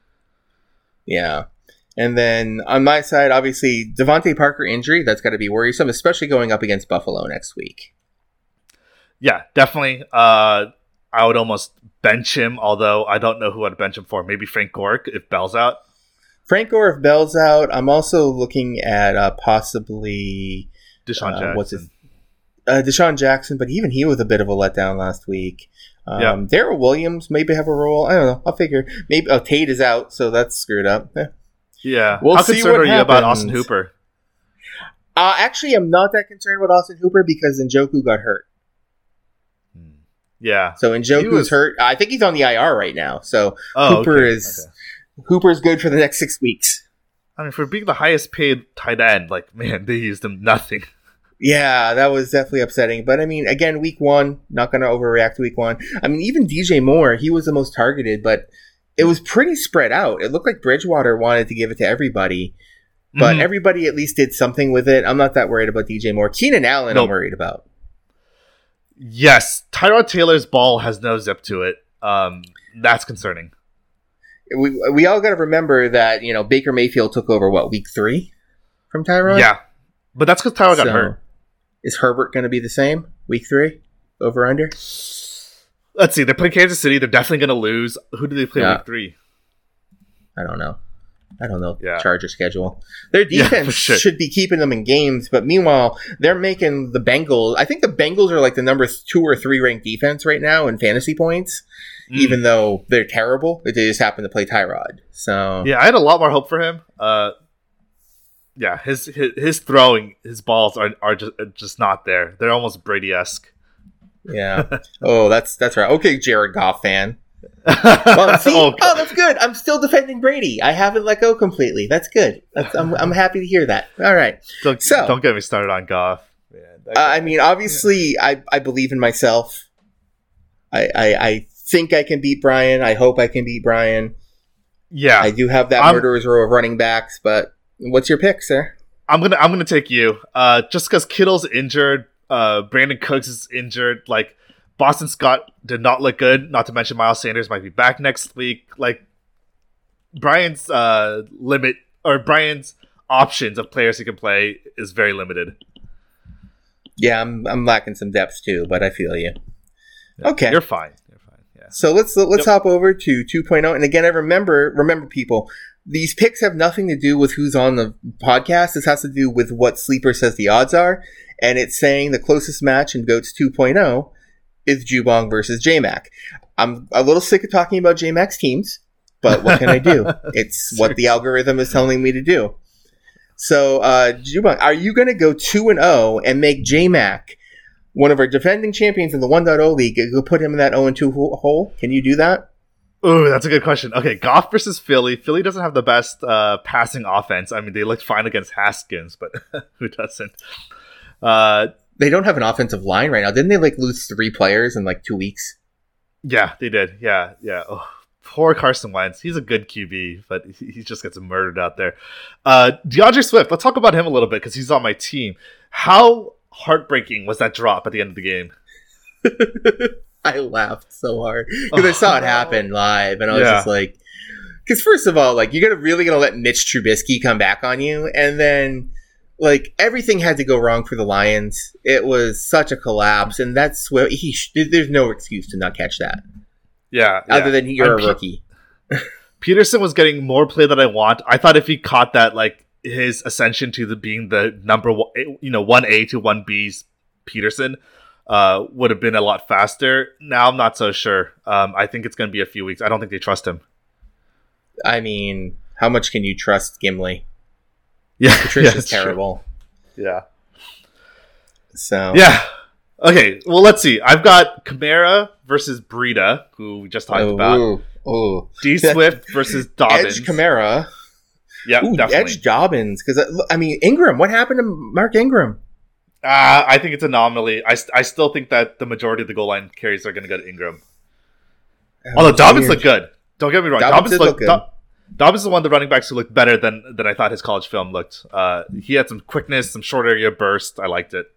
[SPEAKER 1] Yeah. And then on my side, obviously, Devontae Parker injury, that's got to be worrisome, especially going up against Buffalo next week.
[SPEAKER 2] Yeah, definitely. Uh, I would almost bench him, although I don't know who I'd bench him for. Maybe Frank Gore if Bell's out.
[SPEAKER 1] Frank Gore, if Bell's out, I'm also looking at uh, possibly
[SPEAKER 2] Deshaun uh, Jackson.
[SPEAKER 1] What's his, uh, Deshaun Jackson, but even he was a bit of a letdown last week. Um, yeah. Darrell Williams maybe have a role. I don't know. I'll figure. Maybe oh, Tate is out, so that's screwed up. Eh.
[SPEAKER 2] Yeah.
[SPEAKER 1] We'll
[SPEAKER 2] How
[SPEAKER 1] see
[SPEAKER 2] concerned
[SPEAKER 1] what
[SPEAKER 2] are you
[SPEAKER 1] happens.
[SPEAKER 2] about Austin Hooper?
[SPEAKER 1] Uh, actually, I'm not that concerned with Austin Hooper because Njoku got hurt.
[SPEAKER 2] Yeah.
[SPEAKER 1] So Njoku's was... hurt. I think he's on the I R right now. So
[SPEAKER 2] oh,
[SPEAKER 1] Hooper
[SPEAKER 2] okay.
[SPEAKER 1] is...
[SPEAKER 2] Okay.
[SPEAKER 1] Hooper's good for the next six weeks.
[SPEAKER 2] I mean, for being the highest paid tight end, like, man, they used him nothing.
[SPEAKER 1] Yeah, that was definitely upsetting. But, I mean, again, week one, not going to overreact to week one. I mean, even D J Moore, he was the most targeted, but it was pretty spread out. It looked like Bridgewater wanted to give it to everybody, but mm-hmm. everybody at least did something with it. I'm not that worried about D J Moore. Keenan Allen, nope. I'm worried about.
[SPEAKER 2] Yes, Tyrod Taylor's ball has no zip to it. Um, that's concerning.
[SPEAKER 1] We we all got to remember that, you know, Baker Mayfield took over, what, week three from Tyrod?
[SPEAKER 2] Yeah, but that's because Tyrod
[SPEAKER 1] so,
[SPEAKER 2] got hurt.
[SPEAKER 1] Is Herbert going to be the same week three? Over under?
[SPEAKER 2] Let's see. They're playing Kansas City. They're definitely going to lose. Who do they play yeah. week three?
[SPEAKER 1] I don't know. I don't know.
[SPEAKER 2] Yeah.
[SPEAKER 1] Charger schedule. Their defense yeah, sure. should be keeping them in games, but meanwhile, they're making the Bengals. I think the Bengals are like the number two or three ranked defense right now in fantasy points. Mm. Even though they're terrible, they just happen to play Tyrod. So
[SPEAKER 2] yeah, I had a lot more hope for him. Uh, yeah, his, his his throwing, his balls are are just are just not there. They're almost Brady-esque.
[SPEAKER 1] Yeah. Oh, that's that's right. Okay, Jared Goff fan. Well, see, oh, oh, that's good. I'm still defending Brady. I haven't let go completely. That's good. That's, I'm I'm happy to hear that. All right.
[SPEAKER 2] Don't,
[SPEAKER 1] so
[SPEAKER 2] don't get me started on Goff.
[SPEAKER 1] Man, uh, I mean, obviously, yeah. I I believe in myself. I, I I think I can beat Brian. I hope I can beat Brian.
[SPEAKER 2] Yeah,
[SPEAKER 1] I do have that I'm, murderer's row of running backs. But what's your pick, sir?
[SPEAKER 2] I'm gonna I'm gonna take you. Uh, just because Kittle's injured, uh, Brandon Cooks is injured. Like Boston Scott did not look good. Not to mention Miles Sanders might be back next week. Like Brian's uh limit or Brian's options of players he can play is very limited.
[SPEAKER 1] Yeah, I'm I'm lacking some depth too, but I feel you. Yeah, okay,
[SPEAKER 2] you're fine. You're fine. Yeah.
[SPEAKER 1] So let's let's
[SPEAKER 2] yep.
[SPEAKER 1] hop over to two point oh. And again, I remember remember people, these picks have nothing to do with who's on the podcast. This has to do with what Sleeper says the odds are, and it's saying the closest match in Goats two point oh is Jubong versus J-Mac. I'm a little sick of talking about J-Mac's teams, but what can I do? It's what the algorithm is telling me to do. So, uh, Jubong, are you going to go two and oh and make J-Mac one of our defending champions in the one point oh league? You'll put him in that oh and two hole? Can you do that?
[SPEAKER 2] Oh, that's a good question. Okay, Goff versus Philly. Philly doesn't have the best uh, passing offense. I mean, they looked fine against Haskins, but who doesn't? Uh,
[SPEAKER 1] They don't have an offensive line right now. Didn't they like lose three players in like two weeks?
[SPEAKER 2] yeah, they did. Yeah, yeah. Oh, poor Carson Wentz. He's a good Q B, but he he just gets murdered out there. Uh, DeAndre Swift. Let's talk about him a little bit because he's on my team. How heartbreaking was that drop at the end of the game?
[SPEAKER 1] I laughed so hard because I saw it happen live, and I was
[SPEAKER 2] Yeah.
[SPEAKER 1] just like, because first of all, like you're gonna really gonna let Mitch Trubisky come back on you, and then like everything had to go wrong for the Lions. It was such a collapse, and that's where he. Sh- there's no excuse to not catch that,
[SPEAKER 2] Yeah,
[SPEAKER 1] other
[SPEAKER 2] yeah.
[SPEAKER 1] than you're
[SPEAKER 2] And
[SPEAKER 1] a rookie.
[SPEAKER 2] Peterson was getting more play that I want. I thought if he caught that, like his ascension to the being the number one, you know, one A to one B's Peterson uh, would have been a lot faster. Now I'm not so sure. Um, I think it's going to be a few weeks. I don't think they trust him.
[SPEAKER 1] I mean, how much can you trust Gimli?
[SPEAKER 2] Yeah,
[SPEAKER 1] Patricia's
[SPEAKER 2] yeah, it's true.
[SPEAKER 1] terrible.
[SPEAKER 2] Yeah,
[SPEAKER 1] So
[SPEAKER 2] yeah. Okay, well let's see. I've got Kamara versus Breida, who we just talked
[SPEAKER 1] oh,
[SPEAKER 2] about.
[SPEAKER 1] ooh, ooh.
[SPEAKER 2] D Swift versus Dobbins.
[SPEAKER 1] Edge Kamara.
[SPEAKER 2] Yeah,
[SPEAKER 1] Ooh,
[SPEAKER 2] definitely.
[SPEAKER 1] Edge Dobbins. Because, I mean, Ingram. What happened to Mark Ingram?
[SPEAKER 2] Uh, I think it's an anomaly. I, st- I still think that the majority of the goal line carries are going to go to Ingram. Although Dobbins looked good. Don't get me wrong.
[SPEAKER 1] Dobbins
[SPEAKER 2] Dobbins,
[SPEAKER 1] did
[SPEAKER 2] looked
[SPEAKER 1] look good.
[SPEAKER 2] Do- Dobbins is one of the running backs who looked better than, than I thought his college film looked. Uh, he had some quickness, some short area burst. I liked it.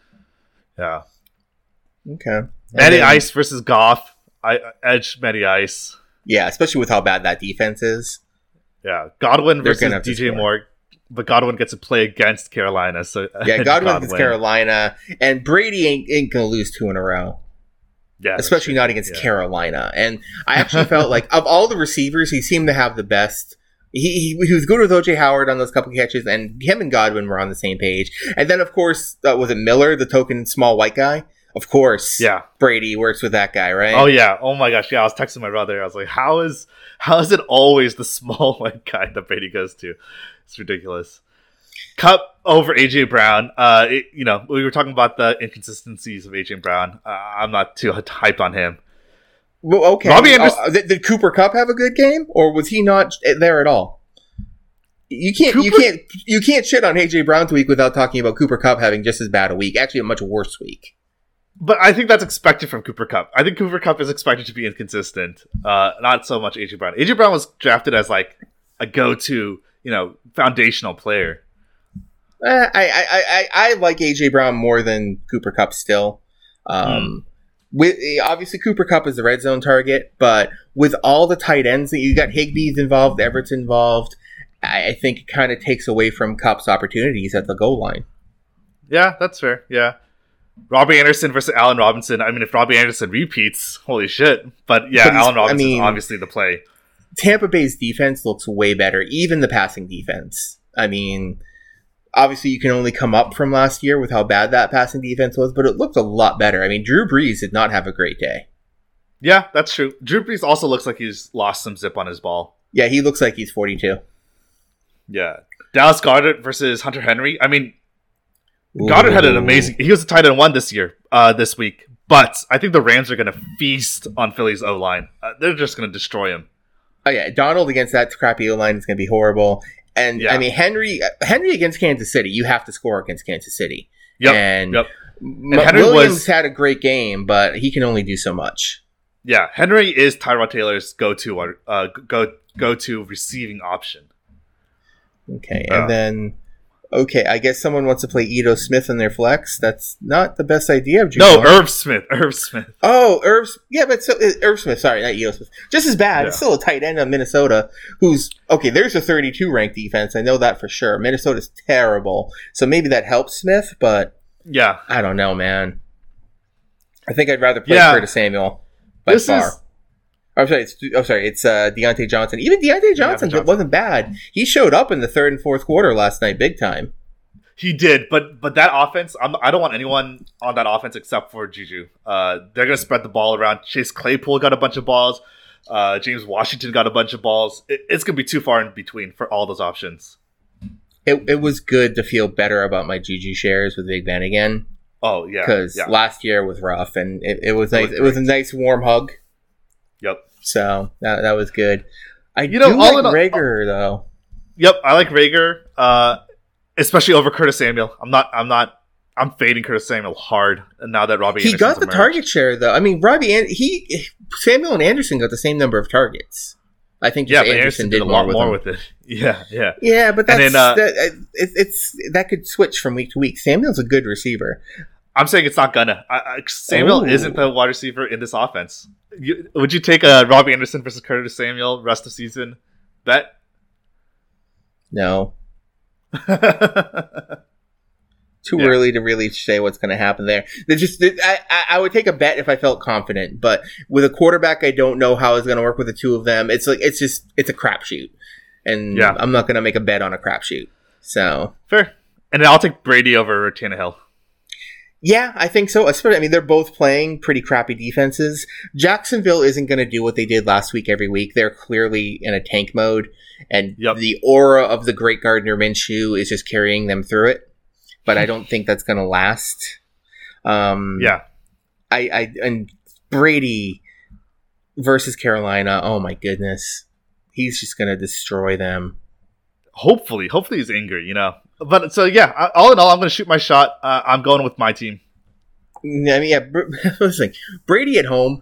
[SPEAKER 2] Yeah.
[SPEAKER 1] Okay. And
[SPEAKER 2] Matty
[SPEAKER 1] then-
[SPEAKER 2] Ice versus Goff. I Edge Matty Ice.
[SPEAKER 1] Yeah, especially with how bad that defense is.
[SPEAKER 2] Yeah. Godwin
[SPEAKER 1] They're
[SPEAKER 2] versus
[SPEAKER 1] gonna have to
[SPEAKER 2] D J
[SPEAKER 1] score.
[SPEAKER 2] Moore. But Godwin gets to play against Carolina. So
[SPEAKER 1] Yeah, Godwin against Carolina. And Brady ain't, ain't going to lose two in a row.
[SPEAKER 2] Yeah, that's
[SPEAKER 1] Especially
[SPEAKER 2] true.
[SPEAKER 1] not against
[SPEAKER 2] Yeah.
[SPEAKER 1] Carolina. And I actually felt like, of all the receivers, he seemed to have the best. He, he, he was good with O J Howard on those couple catches, and him and Godwin were on the same page. And then, of course, uh, was it Miller, the token small white guy? Of course,
[SPEAKER 2] Yeah.
[SPEAKER 1] Brady works with that guy, right?
[SPEAKER 2] Oh yeah. Oh my gosh. Yeah. I was texting my brother. I was like, how is how is it always the small white guy that Brady goes to? It's ridiculous. Cup over A J Brown. Uh, it, you know, we were talking about the inconsistencies of A J Brown. Uh, I'm not too hyped on him.
[SPEAKER 1] Well, okay.
[SPEAKER 2] Robbie Anderson-
[SPEAKER 1] Uh, did, did Cooper Kupp have a good game, or was he not there at all? You can't, you
[SPEAKER 2] Cooper-
[SPEAKER 1] can't, you can't shit on A J Brown's week without talking about Cooper Kupp having just as bad a week. Actually, a much worse week.
[SPEAKER 2] But I think that's expected from Cooper Kupp. I think Cooper Kupp is expected to be inconsistent. Uh, not so much A J Brown. A J Brown was drafted as like a go-to, you know, foundational player.
[SPEAKER 1] Eh, I, I, I, I like A J Brown more than Cooper Kupp still. Um, with obviously Cooper Kupp is the red zone target, but with all the tight ends that you got, Higbee's involved, Everett's involved. I, I think it kind of takes away from Kupp's opportunities at the goal line.
[SPEAKER 2] Yeah, that's fair. Yeah. Robbie Anderson versus Allen Robinson. I mean, if Robbie Anderson repeats, holy shit. But yeah,
[SPEAKER 1] But he's-
[SPEAKER 2] Allen Robinson
[SPEAKER 1] I mean-
[SPEAKER 2] is obviously the play.
[SPEAKER 1] Tampa Bay's defense looks way better, even the passing defense. I mean, obviously you can only come up from last year with how bad that passing defense was, but it looked a lot better. I mean, Drew Brees did not have a great day.
[SPEAKER 2] Yeah, that's true. Drew Brees also looks like he's lost some zip on his ball.
[SPEAKER 1] Yeah, he looks like he's forty-two.
[SPEAKER 2] Yeah. Dallas Goddard versus Hunter Henry. I mean, Goddard had an
[SPEAKER 1] Ooh.
[SPEAKER 2] amazing... He was a tight end one this year, uh, this week. But I think the Rams are going to feast on Philly's O-line. Uh, they're just going to destroy him.
[SPEAKER 1] Oh yeah, Donald against that crappy O-line is going to be horrible. And
[SPEAKER 2] Yeah.
[SPEAKER 1] I mean, Henry Henry against Kansas City, you have to score against Kansas City.
[SPEAKER 2] Yep,
[SPEAKER 1] And,
[SPEAKER 2] yep.
[SPEAKER 1] M-
[SPEAKER 2] And Henry
[SPEAKER 1] Williams
[SPEAKER 2] was-
[SPEAKER 1] had a great game, but he can only do so much.
[SPEAKER 2] Yeah, Henry is Tyrod Taylor's go-to uh, go go-to receiving option.
[SPEAKER 1] Okay,
[SPEAKER 2] Uh.
[SPEAKER 1] and then okay, I guess someone wants to play Ito Smith in their flex. That's not the best idea. Of
[SPEAKER 2] No,
[SPEAKER 1] Jumbo.
[SPEAKER 2] Irv Smith. Irv Smith.
[SPEAKER 1] Oh, Irv. Yeah, but so, uh, Irv Smith. Sorry, not Ito Smith. Just as bad.
[SPEAKER 2] Yeah.
[SPEAKER 1] It's still a tight end of Minnesota. Who's okay? There's a thirty-two ranked defense. I know that for sure. Minnesota's terrible, so maybe that helps Smith. But
[SPEAKER 2] Yeah.
[SPEAKER 1] I don't know, man. I think I'd rather play
[SPEAKER 2] Yeah.
[SPEAKER 1] Curtis Samuel by
[SPEAKER 2] This
[SPEAKER 1] far.
[SPEAKER 2] is-
[SPEAKER 1] I'm sorry. It's, I'm sorry. It's uh, Deontay Johnson. Even Deontay Johnson,
[SPEAKER 2] Johnson.
[SPEAKER 1] wasn't bad. He showed up in the third and fourth quarter last night, big time.
[SPEAKER 2] He did, but but that offense, I'm, I don't want anyone on that offense except for Juju. Uh, they're going to spread the ball around. Chase Claypool got a bunch of balls. Uh, James Washington got a bunch of balls. It, it's going to be too far in between for all those options.
[SPEAKER 1] It, it was good to feel better about my Juju shares with Big Ben again.
[SPEAKER 2] Oh, yeah.
[SPEAKER 1] Because
[SPEAKER 2] yeah.
[SPEAKER 1] last year was rough, and it, it was
[SPEAKER 2] It
[SPEAKER 1] nice.
[SPEAKER 2] was
[SPEAKER 1] It was a
[SPEAKER 2] great.
[SPEAKER 1] nice warm hug.
[SPEAKER 2] Yep.
[SPEAKER 1] So that that was good. I
[SPEAKER 2] You know,
[SPEAKER 1] do
[SPEAKER 2] all
[SPEAKER 1] like
[SPEAKER 2] in all-
[SPEAKER 1] Rager though.
[SPEAKER 2] Yep, I like Rager, uh, especially over Curtis Samuel. I'm not. I'm not. I'm fading Curtis Samuel hard now that Robbie.
[SPEAKER 1] He
[SPEAKER 2] Anderson's
[SPEAKER 1] got the
[SPEAKER 2] emerged.
[SPEAKER 1] target share though. I mean, Robbie and he Samuel and Anderson got the same number of targets. I think
[SPEAKER 2] Yeah,
[SPEAKER 1] just
[SPEAKER 2] but
[SPEAKER 1] Anderson,
[SPEAKER 2] Anderson
[SPEAKER 1] did
[SPEAKER 2] did a
[SPEAKER 1] more,
[SPEAKER 2] lot
[SPEAKER 1] with,
[SPEAKER 2] more
[SPEAKER 1] him.
[SPEAKER 2] with it. Yeah, yeah.
[SPEAKER 1] Yeah, but that's
[SPEAKER 2] And then, uh,
[SPEAKER 1] that, it, it's that could switch from week to week. Samuel's a good receiver.
[SPEAKER 2] I'm saying it's not gonna. I, I, Samuel
[SPEAKER 1] Ooh.
[SPEAKER 2] isn't the wide receiver in this offense. You, would you take a Robbie Anderson versus Curtis Samuel rest of season bet?
[SPEAKER 1] No, too
[SPEAKER 2] Yeah.
[SPEAKER 1] early to really say what's going to happen there. They just I, I I would take a bet if I felt confident, but with a quarterback, I don't know how it's going to work with the two of them. It's like it's just it's a crapshoot, and
[SPEAKER 2] Yeah.
[SPEAKER 1] I'm not going to make a bet on a crapshoot. So
[SPEAKER 2] Fair. And then I'll take Brady over Tannehill.
[SPEAKER 1] yeah, I think so. Especially, I mean, they're both playing pretty crappy defenses. Jacksonville isn't going to do what they did last week every week. They're clearly in a tank mode, and
[SPEAKER 2] Yep.
[SPEAKER 1] the aura of the great Gardner Minshew is just carrying them through it. But I don't think that's going to last. Um,
[SPEAKER 2] Yeah.
[SPEAKER 1] I, I and Brady versus Carolina. Oh my goodness, he's just going to destroy them.
[SPEAKER 2] Hopefully, hopefully he's angry, you know. But so yeah, I- all in all, I'm going to shoot my shot. Uh, I'm going with my team.
[SPEAKER 1] I mean, yeah. Br- listen, Brady at home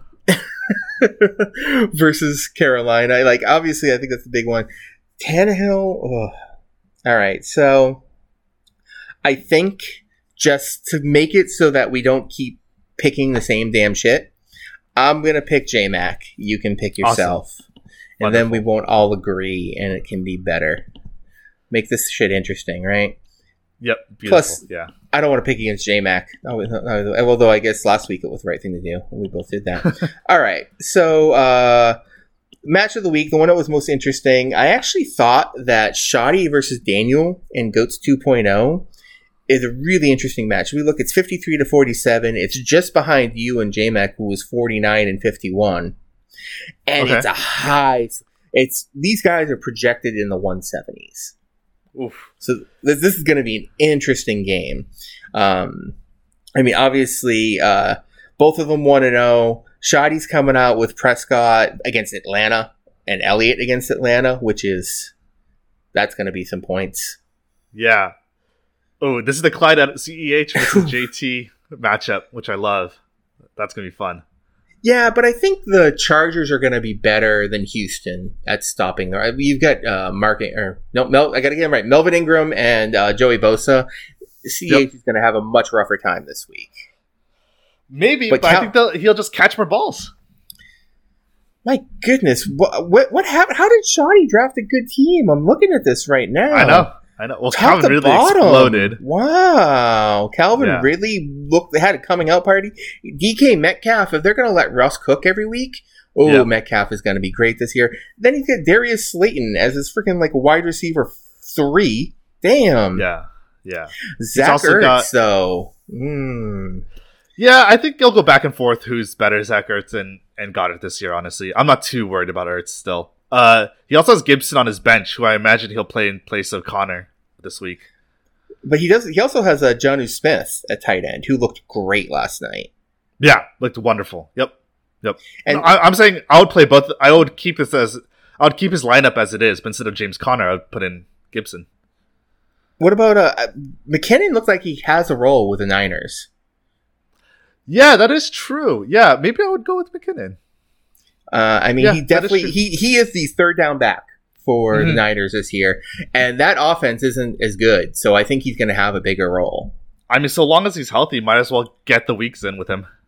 [SPEAKER 1] versus Carolina. Like, obviously, I think that's the big one. Tannehill. Ugh. All right, so I think just to make it so that we don't keep picking the same damn shit, I'm gonna pick J Mac. You can pick yourself, and then we won't all agree, and it can be better. Make this shit interesting, right?
[SPEAKER 2] Yep. Beautiful.
[SPEAKER 1] Plus-
[SPEAKER 2] yeah.
[SPEAKER 1] I don't want to pick against J Mac. Oh, no, no, although I guess last week it was the right thing to do. We both did that. All right. So, uh, match of the week, the one that was most interesting. I actually thought that Shoddy versus Daniel in Goats two point oh is a really interesting match. We look, it's fifty-three to forty-seven. It's just behind you and J Mac, who was forty-nine and fifty-one. And
[SPEAKER 2] Okay.
[SPEAKER 1] it's a high. It's these guys are projected in the one seventies.
[SPEAKER 2] Oof.
[SPEAKER 1] So this, this is going to be an interesting game. Um, I mean, obviously, uh, both of them one and oh. Shoddy's coming out with Prescott against Atlanta and Elliott against Atlanta, which is that's going to be some points.
[SPEAKER 2] Yeah. Oh, this is the Clyde at C E H versus J T matchup, which I love. That's gonna be fun.
[SPEAKER 1] Yeah, but I think the Chargers are going to be better than Houston at stopping. the- You've got uh, Mark or no, Mel. I got to get him right. Melvin Ingram and uh, Joey Bosa. C H
[SPEAKER 2] Yep.
[SPEAKER 1] is going to have a much rougher time this week.
[SPEAKER 2] Maybe,
[SPEAKER 1] But
[SPEAKER 2] but,
[SPEAKER 1] Cal-
[SPEAKER 2] I think they'll, he'll just catch more balls.
[SPEAKER 1] My goodness, what what, what happened? How did Shoddy draft a good team? I'm looking at this right now.
[SPEAKER 2] I know, I know. Well,
[SPEAKER 1] Top
[SPEAKER 2] Calvin
[SPEAKER 1] to
[SPEAKER 2] really
[SPEAKER 1] bottom.
[SPEAKER 2] exploded.
[SPEAKER 1] Wow, Calvin
[SPEAKER 2] Yeah.
[SPEAKER 1] really looked. They had a coming out party. D K Metcalf. If they're going to let Russ cook every week, oh,
[SPEAKER 2] Yeah.
[SPEAKER 1] Metcalf is going to be great this year. Then he's got Darius Slayton as his freaking like wide receiver three. Damn.
[SPEAKER 2] Yeah, yeah,
[SPEAKER 1] Zach
[SPEAKER 2] also
[SPEAKER 1] Ertz
[SPEAKER 2] got-
[SPEAKER 1] though. Hmm.
[SPEAKER 2] yeah. I think they'll go back and forth. Who's better, Zach Ertz and and Goddard this year? Honestly, I'm not too worried about Ertz still. Uh, he also has Gibson on his bench, who I imagine he'll play in place of Connor this week.
[SPEAKER 1] But he does. He also has uh, Jonnu Smith at tight end, who looked great last night.
[SPEAKER 2] Yeah, looked wonderful. Yep, yep.
[SPEAKER 1] And-
[SPEAKER 2] No, I, I'm saying I would play both. I would keep this as I would keep his lineup as it is, but instead of James Conner, I would put in Gibson.
[SPEAKER 1] What about uh, McKinnon? Looks like he has a role with the Niners.
[SPEAKER 2] Yeah, that is true. Yeah, maybe I would go with McKinnon.
[SPEAKER 1] Uh, I mean,
[SPEAKER 2] Yeah,
[SPEAKER 1] he
[SPEAKER 2] that is
[SPEAKER 1] definitely
[SPEAKER 2] true.
[SPEAKER 1] he he is the third down back for the
[SPEAKER 2] Mhm.
[SPEAKER 1] Niners this year, and that offense isn't as good. So I think he's going to have a bigger role.
[SPEAKER 2] I mean, so long as he's healthy, might as well get the weeks in with him.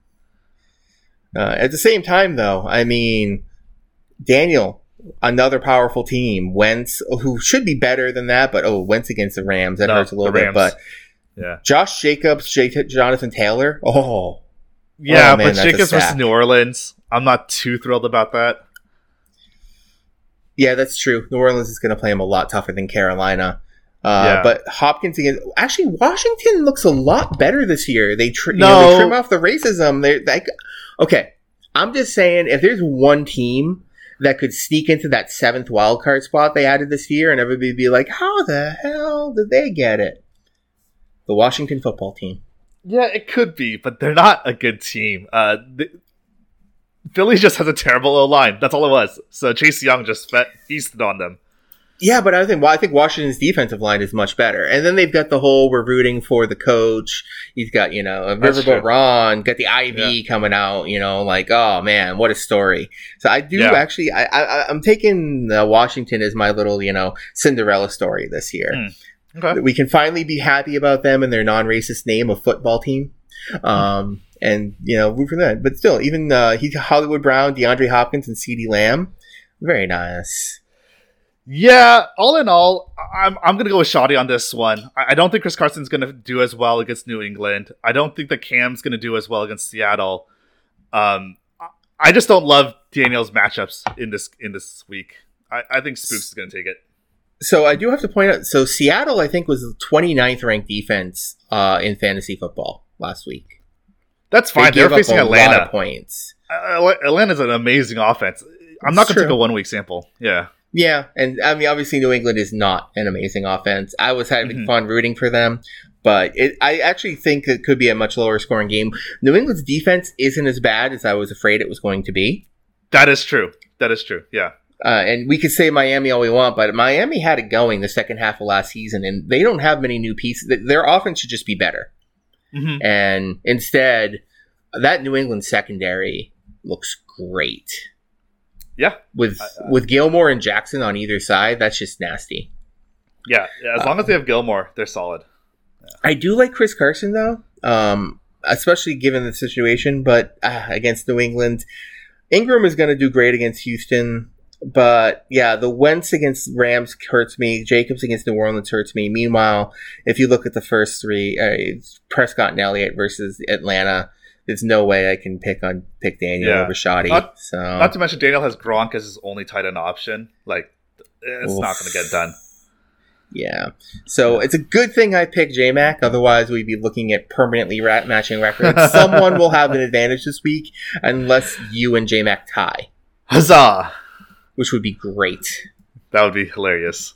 [SPEAKER 1] Uh, at the same time, though, I mean, Daniel, another powerful team. Wentz, who should be better than that, but oh, Wentz against the Rams that
[SPEAKER 2] No,
[SPEAKER 1] hurts a little
[SPEAKER 2] the
[SPEAKER 1] bit.
[SPEAKER 2] Rams.
[SPEAKER 1] But
[SPEAKER 2] Yeah,
[SPEAKER 1] Josh Jacobs, J- Jonathan Taylor, oh.
[SPEAKER 2] yeah,
[SPEAKER 1] Oh, man,
[SPEAKER 2] but
[SPEAKER 1] that's a
[SPEAKER 2] Jacobs versus
[SPEAKER 1] stack.
[SPEAKER 2] New Orleans, I'm not too thrilled about that.
[SPEAKER 1] Yeah, that's true. New Orleans is going to play him a lot tougher than Carolina. Uh,
[SPEAKER 2] Yeah.
[SPEAKER 1] But Hopkins again. Actually, Washington looks a lot better this year. They, tr- you
[SPEAKER 2] No.
[SPEAKER 1] know, they trim off the racism. They're like, okay, I'm just saying, if there's one team that could sneak into that seventh wild card spot they added this year, and everybody be like, how the hell did they get it? The Washington football team.
[SPEAKER 2] Yeah, it could be, but they're not a good team. Uh, the, Philly just has a terrible O-line. That's all it was. So Chase Young just fe- feasted on them.
[SPEAKER 1] Yeah, but I think well, I think Washington's defensive line is much better. And then they've got the whole we're rooting for the coach. He's got, you know, a Riverboat Ron, got the I V yeah. coming out, you know, like, oh man, what a story. So I do yeah. actually, I, I, I'm taking uh, Washington as my little, you know, Cinderella story this year. Mm. Okay. We can finally be happy about them and their non-racist name of football team. Um, and, you know, root for that. But still, even uh, he, Hollywood Brown, DeAndre Hopkins, and CeeDee Lamb, very nice.
[SPEAKER 2] Yeah, all in all, I'm I'm gonna go with Shoddy on this one. I, I don't think Chris Carson's gonna do as well against New England. I don't think that Cam's gonna do as well against Seattle. Um, I just don't love Daniel's matchups in this in this week. I, I think Spooks is gonna take it.
[SPEAKER 1] So I do have to point out. So Seattle, I think, was the twenty-ninth ranked defense uh, in fantasy football last week.
[SPEAKER 2] That's fine. They They're facing
[SPEAKER 1] a
[SPEAKER 2] Atlanta.
[SPEAKER 1] Lot of points.
[SPEAKER 2] Uh, Atlanta's an amazing offense. I'm not gonna take a one week sample. Yeah.
[SPEAKER 1] Yeah, and I mean, obviously, New England is not an amazing offense. I was having mm-hmm. fun rooting for them, but it, I actually think it could be a much lower scoring game. New England's defense isn't as bad as I was afraid it was going to be.
[SPEAKER 2] That is true. That is true. Yeah.
[SPEAKER 1] Uh, and we could say Miami all we want, but Miami had it going the second half of last season, and they don't have many new pieces. Their offense should just be better. Mm-hmm. And instead, that New England secondary looks great.
[SPEAKER 2] Yeah,
[SPEAKER 1] with
[SPEAKER 2] uh,
[SPEAKER 1] with Gilmore and Jackson on either side, that's just nasty.
[SPEAKER 2] Yeah, yeah as long uh, as they have Gilmore, they're solid. Yeah.
[SPEAKER 1] I do like Chris Carson though, um, especially given the situation. But uh, against New England, Ingram is going to do great against Houston. But yeah, the Wentz against Rams hurts me. Jacobs against New Orleans hurts me. Meanwhile, if you look at the first three, uh, Prescott and Elliott versus Atlanta. There's no way I can pick on pick Daniel yeah. over Shoddy.
[SPEAKER 2] Not,
[SPEAKER 1] so.
[SPEAKER 2] not to mention Daniel has Gronk as his only tight end option. Like, it's Oof. not going to get done.
[SPEAKER 1] Yeah. So it's a good thing I picked J-Mac. Otherwise, we'd be looking at permanently rat matching records. Someone will have an advantage this week unless you and J-Mac tie.
[SPEAKER 2] Huzzah!
[SPEAKER 1] Which would be great.
[SPEAKER 2] That would be hilarious.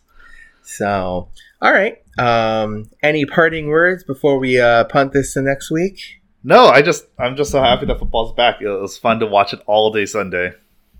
[SPEAKER 1] So, all right. Um, any parting words before we uh, punt this to next week?
[SPEAKER 2] No, I just I'm just so happy that football's back. It was fun to watch it all day Sunday.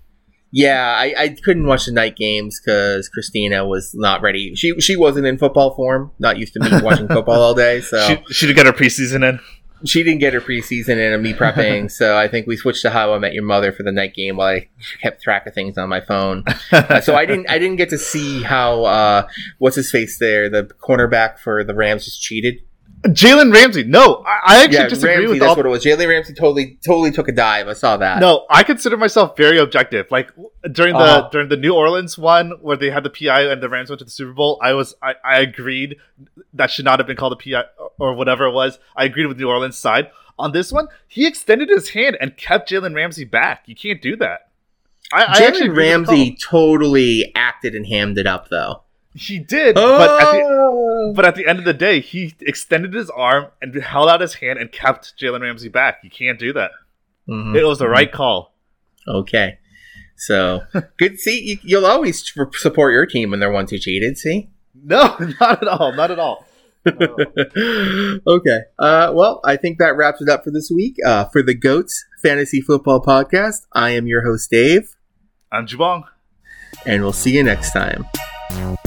[SPEAKER 1] Yeah, I, I couldn't watch the night games because Christina was not ready. She she wasn't in football form. Not used to me watching football all day. So
[SPEAKER 2] she, she didn't get her preseason in.
[SPEAKER 1] She didn't get her preseason in and me prepping. So I think we switched to How I Met Your Mother for the night game while I kept track of things on my phone. uh, so I didn't I didn't get to see how uh, what's his face there, the cornerback for the Rams, just cheated.
[SPEAKER 2] Jalen Ramsey. No, I, I actually
[SPEAKER 1] yeah,
[SPEAKER 2] disagree
[SPEAKER 1] Ramsey,
[SPEAKER 2] with
[SPEAKER 1] that's
[SPEAKER 2] all...
[SPEAKER 1] what it was. Jalen Ramsey totally, totally took a dive. I saw that.
[SPEAKER 2] No, I consider myself very objective. Like during the uh-huh. during the New Orleans one where they had the P I and the Rams went to the Super Bowl, I was I, I agreed that should not have been called a P I or whatever it was. I agreed with New Orleans' side. On this one, he extended his hand and kept Jalen Ramsey back. You can't do that.
[SPEAKER 1] I, I actually Ramsey totally acted and hammed it up though.
[SPEAKER 2] He did, oh! but at the but at the end of the day, he extended his arm and held out his hand and kept Jalen Ramsey back. You can't do that. Mm-hmm. It was the right call.
[SPEAKER 1] Okay, so good. See, you, you'll always support your team when they're ones who cheated. See?
[SPEAKER 2] No, not at all. Not at all. No.
[SPEAKER 1] Okay. Uh, well, I think that wraps it up for this week. Uh, for the GOATS Fantasy Football Podcast, I am your host, Dave.
[SPEAKER 2] I'm Jubong.
[SPEAKER 1] And we'll see you next time.